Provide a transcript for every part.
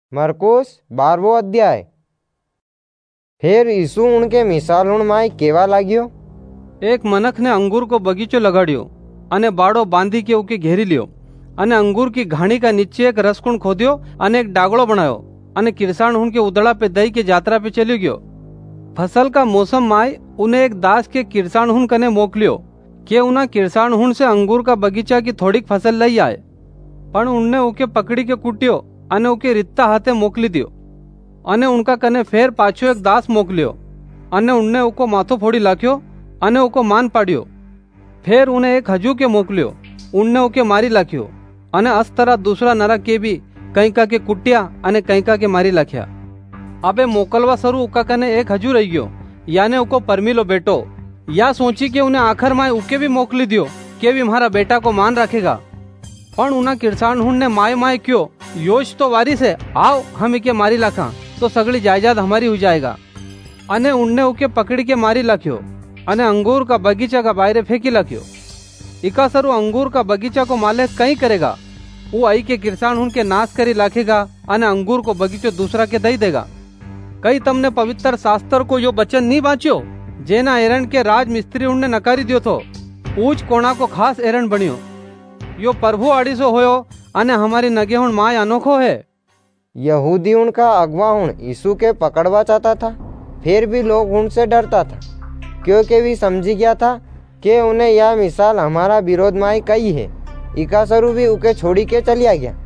मरकुस 12वो अध्याय। फिर यीशु उनके मिसालों में केवा लाग्यो। एक मनख ने अंगूर को बगीचो लगाड्यो अने बाड़ो बांधी के उके घेरी लियो अने अंगूर की घाणी का नीचे एक रसकुण खोद्यो अने एक डागड़ो बनायो अने किरसाण उनके उदड़ा पे दई के यात्रा पे चली गयो। फसल का मौसम माय उन्हें एक दास के किरसाण हुन कने मोकलियो के उना किरसाण हुन से अंगूर का बगीचा की थोड़ीक फसल लई आए, पण उनने उके पकड़ी के कूट्यो अने उके रित्ता हाथे मोकली दियो। अने उनका कने फेर पाछो एक दास मोकलियो अने उनने उको माथो फोड़ी लाख्यो अने उको मान पाड्यो। फेर उन्हें एक हजू के मोकलियो, उनने उके मारी लाख्यो अने अस्तरा दूसरा नरा के भी कंईका के कुट्या अने कंईका के मारी लाख्या। अबे मोकलवा सरू उका कने एक हजू रही गयो, याने उको परमीलो बेटो। या सोची के उन्हें आखिर में उके भी मोकली दियो के भी हमारा बेटा को मान रखेगा। पण उना किरसाण हुन ने माय माय क्यों, योश तो वारिस है, आओ हम इके मारी लाखा तो सगली जायदाद हमारी हो जाएगा। अने उनने उके पकड़ी के मारी लाख्यो अने अंगूर का बगीचा का बाहरे फेंकी लाख्यो। इका सरू अंगूर का बगीचा को मालिक कहीं करेगा, वो आई के किरसाण हुन के नाश करी लाखेगा अने अंगूर को बगीचो दूसरा के दई देगा। कई तमने पवित्र शास्त्र को यो वचन नहीं बाँच्यो जेना एरण के राज मिस्त्री उनने नकारी दियो थो, ऊंच कोणा को खास एरण बनियो। यो प्रभु आड़ीसो होयो अने हमारी नगे हुण माय अनोखो है। यहूदी उनका अगवा हुण यीशु के पकड़वा चाहता था, फिर भी लोग उनसे डरता था क्योंकि वे समझी गया था कि उन्हें यह मिसाल हमारा विरोध में कही है। इका सरू भी उके छोड़ी के चलिया गया।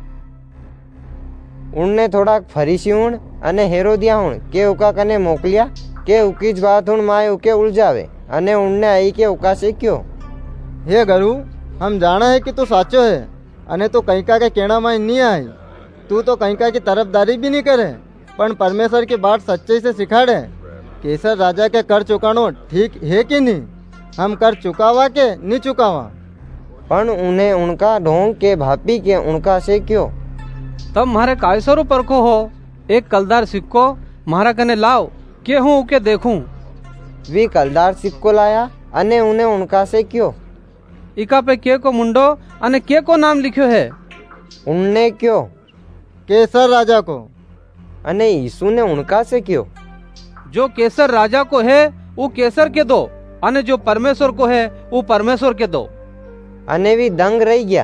उनने थोड़ा फरीसी हुण अने हेरोदिया हुण के उका कने मोकलिया के उकी ज बात हुण माय उके उलझावे अने उनने आई के उका से क्यों, हे गुरु, हम जाना है कि तू साचो है अने तू कंईका के कहना में नहीं आई। तू तो कंईका की तरफदारी भी नहीं करे पण परमेश्वर की बात सच्चाई से सिखाड़े। कैसर राजा के कर चुकानो ठीक है कि नहीं? हम कर चुकावा के नहीं चुकावा? पण उन्हें उनका ढोंग के भापी के उनका से क्यों, तब मारे कायसरो परखो हो, एक कलदार सिक्को मारा कने लाओ के हूँ उके देखूं। वे कलदार सिक्को लाया अने उन्हें उनका से क्यों, इका पे के को मुंडो अने के को नाम लिखो है। उनने क्यों, कैसर राजा को। अने यीशु ने उनका से क्यों, जो कैसर राजा को है वो कैसर के दो अने जो परमेश्वर को है वो परमेश्वर के दो। अने भी दंग रही गया।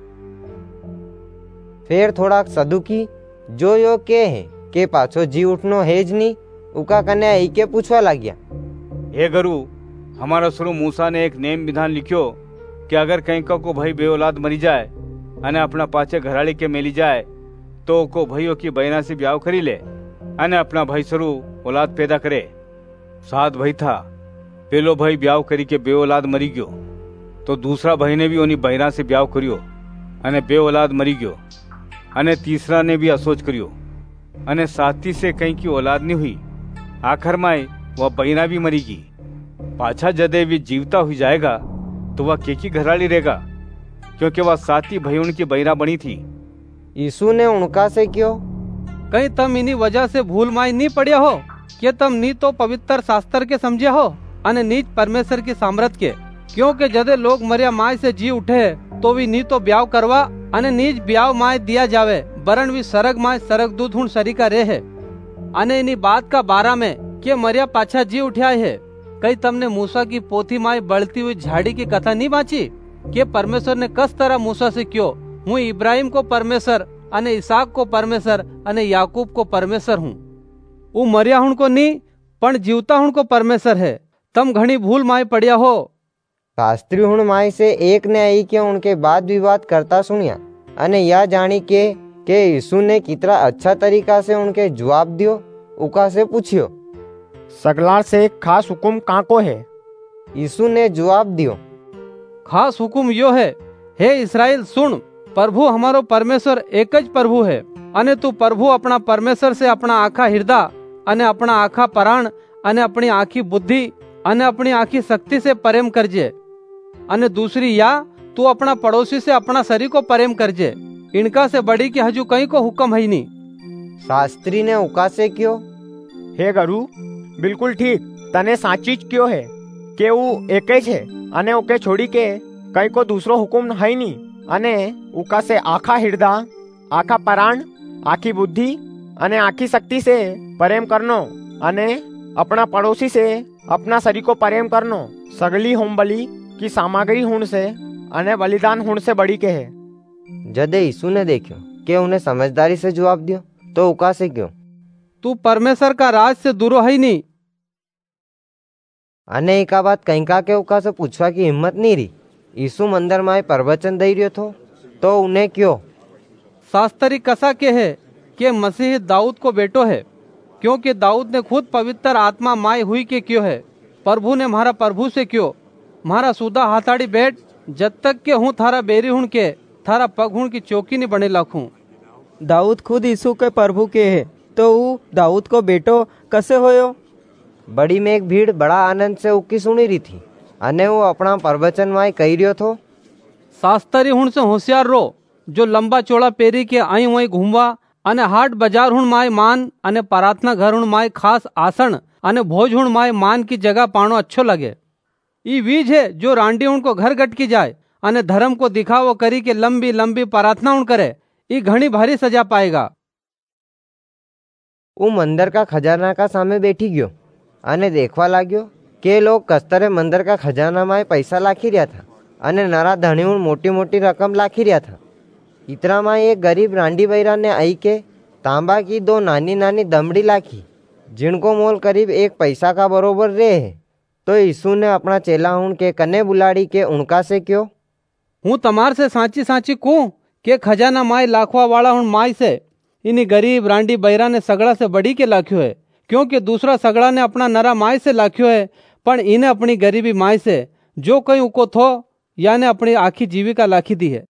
फिर थोड़ा सदुकी जो यो के है के पाछो जी उठनो हेज नी उका कने आई के पूछवा लाग्या, हे गुरु, हमारा शुरू मूसा ने एक नेम विधान लिखियो कि अगर कंईका को भाई बे औलाद मरी जाए अने अपना पाछे घराड़ी के मेली जाए तो को भाईओ की बहना से ब्याह करी ले अने अपना भाई शुरू औलाद पैदा करे। 7 भाई था, पहलो भाई ब्याह करी के बे औलाद मरी गयो तो दूसरा भाई ने भी उन्हीं बहना से ब्याह करियो अने बे औलाद मरी गयो अने तीसरा ने भी असोच करियो अने साथी से कहीं की औलाद नहीं हुई। आखिर में वह बहना भी मरीगी। पाछा जदे भी जीवता हुई जाएगा तो वह केकी घराली रहेगा क्योंकि वह साथी भाई उनकी बहना बनी थी। यीशु ने उनका से क्यों, कहीं तम इन्हीं वजह से भूल माई नहीं पड़िया हो कि तम नी तो पवित्र शास्त्र के समझे हो अने नीच परमेश्वर की सामर्थ के। क्योंकि जदे लोग मरिया माय से जी उठे तो भी नी तो ब्याह करवा अने नीच ब्याह माय दिया जावे, बरन भी सरग माय सरगदूत हुण सरीका रहे है। अने इन्हीं बात का बारा में के मरिया पाछा जी उठ्या है। कई तमने मूसा की पोथी माय बढ़ती हुई झाड़ी की कथा नहीं बाँची कि परमेश्वर ने कस तरह मूसा से क्यों, हूँ इब्राहिम को परमेश्वर अने इसहाक को परमेश्वर अने याकूब को परमेश्वर हूँ। वो मरिया हुण को नहीं पण जीवता हुण को परमेश्वर है। तम घणी भूल माय पड़िया हो। शास्त्री हुण माय से एक ने आई के उनके वाद विवाद करता सुनिया अने या जानी के यीशु ने कितना अच्छा तरीका से उनके जवाब दियो उका से पूछियो, सगला से एक खास हुकुम काको है? यीशु ने जवाब दियो, खास हुकुम यो है, हे इस्राएल सुन, प्रभु हमारो परमेश्वर एक ज प्रभु है अने तू प्रभु अपना परमेश्वर से अपना आखा हृदय अने अपना आखा प्राण अने अपनी आखी बुद्धि अने अपनी आखी शक्ति से प्रेम करजे। अने दूसरी या तू अपना पड़ोसी से अपना शरीर को प्रेम करजे। इनका से बड़ी की हजू कहीं को हुक्म है नहीं। शास्त्री ने उका से क्यों, हे गुरु, बिल्कुल ठीक, तने साचीज क्यों है के वो एक ज है अने ओके छोड़ी के कहीं को दूसरो हुकुम है नहीं अने उका से आखा हृदय, आखा प्राण आखी बुद्धि अने आखी शक्ति से प्रेम करनो अने अपना पड़ोसी से अपना शरीर को प्रेम करनो सगली होम बलि की सामग्री हुण से अने बलिदान हुण से बड़ी के है। जदे यीशु ने देखो कि उन्हें समझदारी से जवाब दियो तो उका से क्यों तू परमेश्वर का राज से दूर है नहीं। अने एका बात कहीं के उका से पूछवा की हिम्मत नहीं रही। यीशु मंदिर में प्रवचन दे रहो थो तो उन्हें क्यों शास्त्री कसा के है कि मसीह दाऊद को बेटो है, क्योंकि दाऊद ने खुद पवित्र आत्मा माय हुई के क्यों है। प्रभु ने मारा प्रभु से क्यों मारा सुदा हाथाड़ी बैठ जब तक के हूँ थारा बेरी हुण के थारा पग हुण की चौकी नहीं बने लाखूं। दाऊद खुद यीशु के प्रभु के है तो वो दाऊद को बेटो कसे होयो। बड़ी में एक भीड़ बड़ा आनंद से उकी सुनी रही थी अने वो अपना प्रवचन में कही रहो थो। शास्त्री हुण से होशियार रो जो लंबा चौड़ा पेरी के आई वही घूमवा अने हाट बाजार हुण माय मान अने प्रार्थना घर हुण माय खास आसन अने भोज हुण माय मान की जगह पाणो अच्छो लगे। ई बीज है जो रांडी हुण को घर गटकी जाए अने धर्म को दिखावो करी के लंबी लंबी प्रार्थना हुण करे ई घणी भारी सजा पाएगा। वो मंदिर का खजाना का सामे बैठी गयो अने देखवा लाग्यो के लोग कस्तरे मंदिर का खजाना में पैसा लाखी रहा था अने नरा धनी हुण मोटी मोटी रकम लाखी रहा था। इतना में एक गरीब रांडी बैरा ने आई के तांबा की दो नानी नानी दमड़ी लाखी जिनको मोल करीब 1 पैसा का बरोबर रे है। तो यीशु ने अपना चेला हुण के कने बुलाड़ी के उनका से क्यों हूँ तमार से सांची सांची कहूं के खजाना माय लाखवा वाला हुण माय से इन्हीं गरीब रांडी बैरा ने सगड़ा से बड़ी के लाख्यो है, क्योंकि दूसरा सगड़ा ने अपना नरा माय से लाख्यो है पण इन्हें अपनी गरीबी माय से जो कहीं उको थो याने अपनी आखी जीविका लाखी दी है।